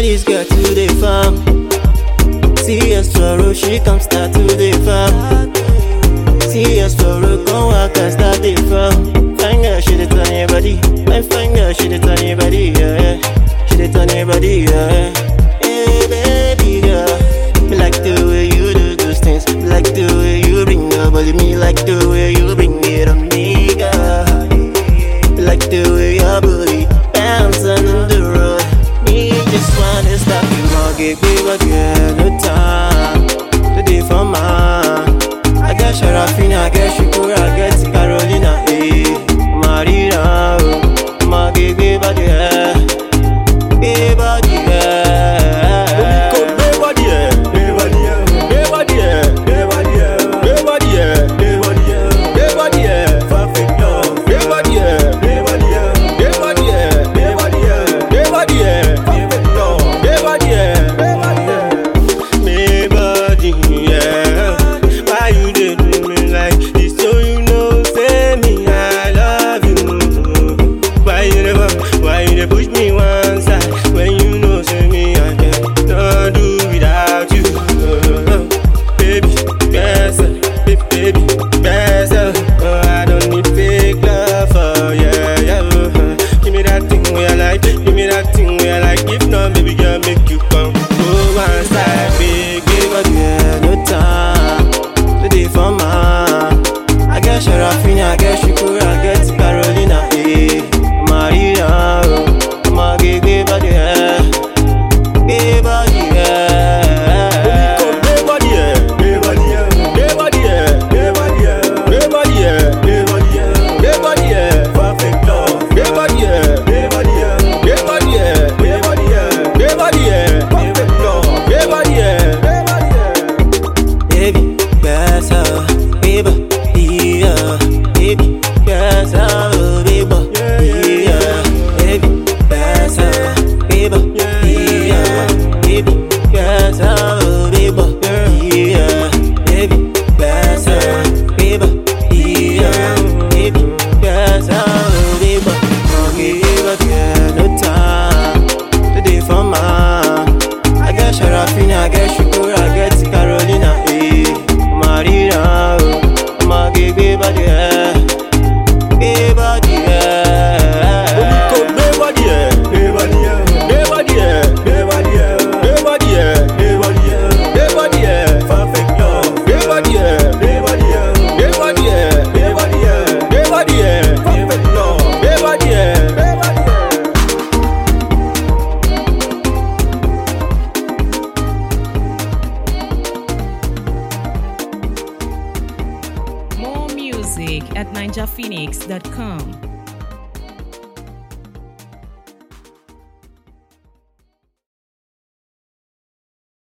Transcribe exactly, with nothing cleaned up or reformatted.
this girl to the farm. See her sorrow, she come start to the farm. See her sorrow, come walk and start the farm. Fine girl, she dey turn your body. My fine girl, she dey turn your body, yeah. She dey turn your body, yeah. Hey baby girl, me like the way you do those things. Me like the way you bring your body. Me like the way you bring it on me, girl. Me like the way your body bounce on the road. Me just wanna stop you, mortgage, baby girl, no time today for man. I got Sharafina, I got Shukura, I got Carolina, eh. Marina, oh, mortgage, baby girl, baby girl. Sharafina, I get Shukura, I get Carolina, eh. Maria, oh, I'ma give me body, eh. Give body, eh. Give body, eh. Give body, eh. Give body, eh. Give body, eh. Give body, eh. Give body, eh. Give body, eh. Perfect love. Give body, eh. Give body, eh. Give body, eh. Give body, eh. Give body, eh. Perfect love. Give body, eh. Give body, eh. Baby, yes, uh, baby. Baby, yes, oh, baby, yeah, baby, yes, oh, baby, yeah, baby, yes, oh, baby, yeah, baby, yes, oh, baby, yeah, baby, yes, oh, baby. Okay, baby, yeah, no time today for man. I got Sharafina, I got Shukura, I got Carolina, eh, Marina, oh, I'ma give you body, yeah. Hey body, yeah. Hey body, yeah. Hey body, yeah. Hey body, yeah. Hey body, yeah. Hey body, yeah. Hey body, yeah. Hey body, yeah. Perfect love. Hey body, yeah. Hey body, yeah. Hey body, yeah. Hey body, yeah. Hey body, yeah. Perfect love. Hey body, yeah. Hey body, yeah. More music at ninja phoenix dot com.